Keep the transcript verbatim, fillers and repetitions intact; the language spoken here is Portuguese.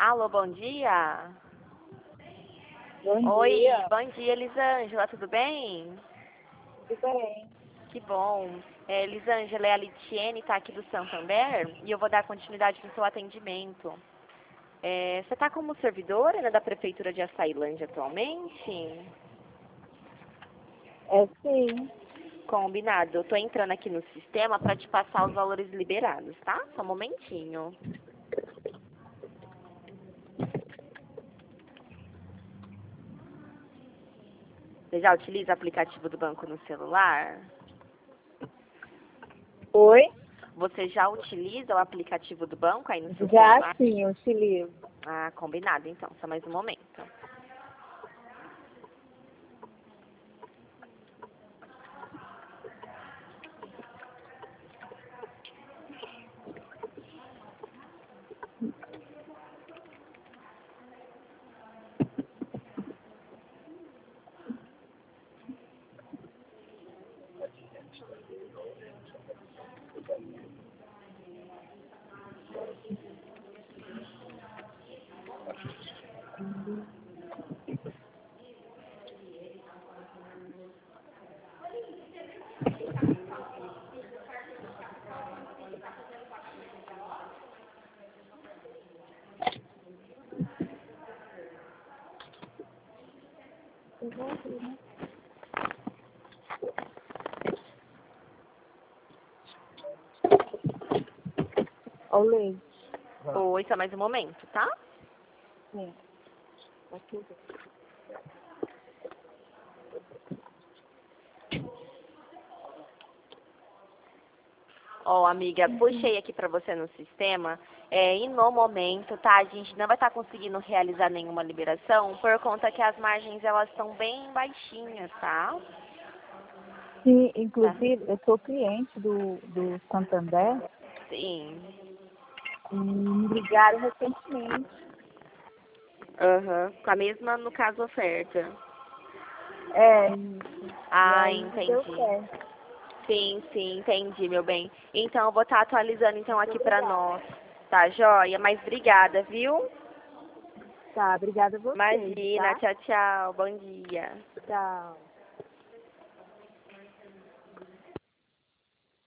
Alô, bom dia. Bom Oi, dia. bom dia, Elisângela, tudo bem? Tudo bem? Que bom. É, Elisângela, é a Litiene, tá aqui do Santander, e eu vou dar continuidade no seu atendimento. É, você está como servidora, né, da Prefeitura de Açailândia atualmente? É sim. Combinado. Eu tô entrando aqui no sistema para te passar os valores liberados, tá? Só um momentinho. Você já utiliza o aplicativo do banco no celular? Oi? Você já utiliza o aplicativo do banco aí no seu Já celular? sim, eu utilizo. Ah, combinado então. Só mais um momento. Ô, Leite. Oi, só mais um momento, tá? Sim. Aqui. Ó, amiga, puxei aqui pra você no sistema. É, e no momento, tá? A gente não vai estar conseguindo realizar nenhuma liberação por conta que as margens elas estão bem baixinhas, tá? Sim, Tá. inclusive, eu sou cliente do, do Santander Sim. e me ligaram recentemente. Aham. Com a mesma, no caso, oferta. É, isso. E Ah, aí deu entendi. certo. Sim, sim, entendi, meu bem. Então, eu vou estar atualizando então Muito aqui pra obrigada. nós. Tá, joia? Mas obrigada, viu? Tá, obrigada a vocês, Imagina, tá? tchau, tchau. Bom dia. Tchau.